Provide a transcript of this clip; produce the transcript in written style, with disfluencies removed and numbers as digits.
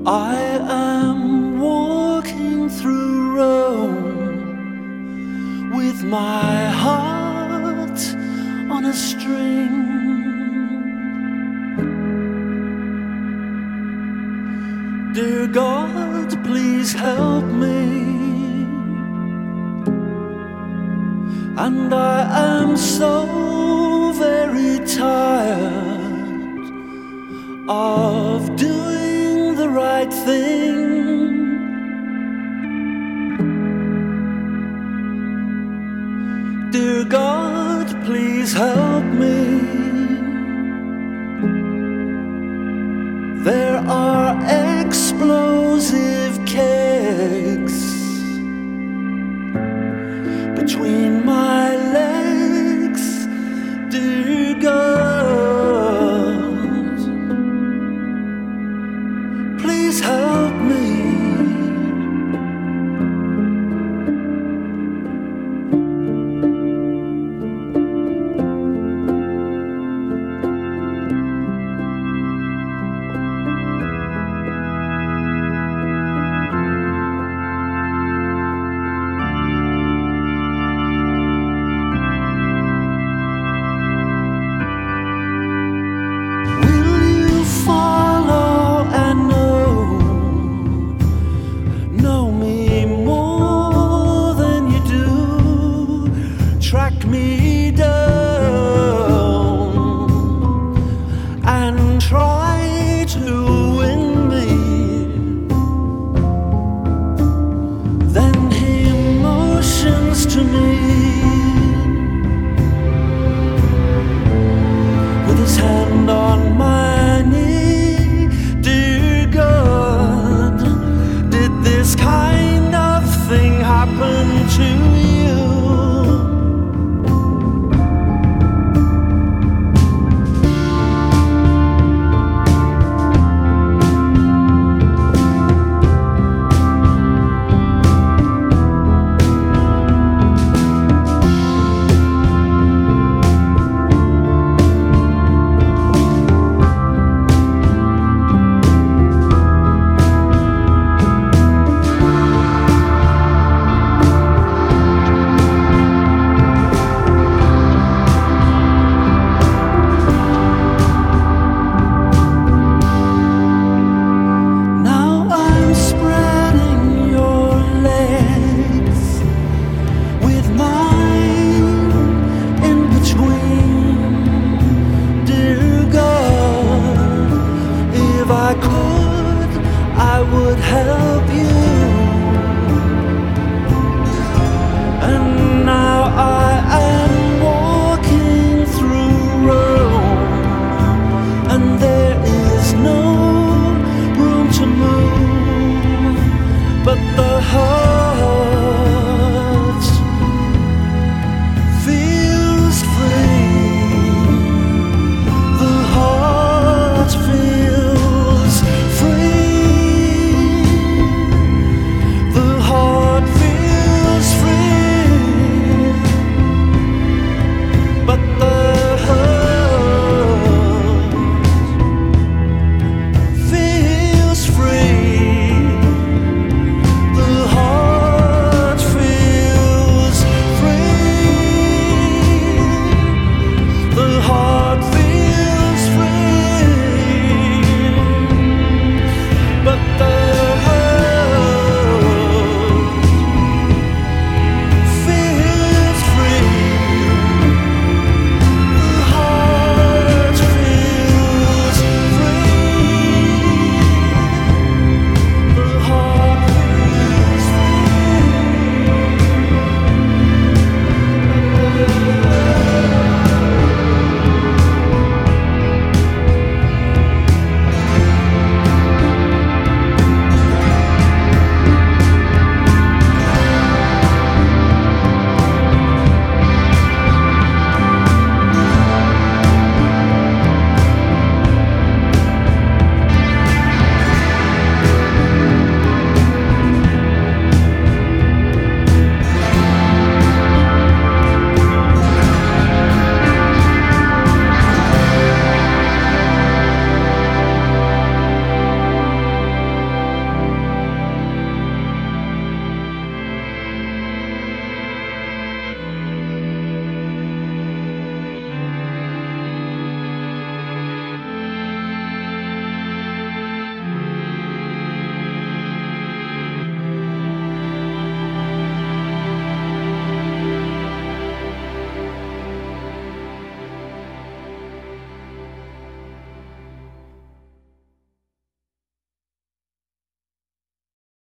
I am walking through Rome with my heart on a string. Dear God, please help me. And I am so very tired of doing the right thing. Dear God, please help me. There are explosive kegs between my legs, dear God, please help me. Track me down and try to win me. Then he motions to me with his hand on my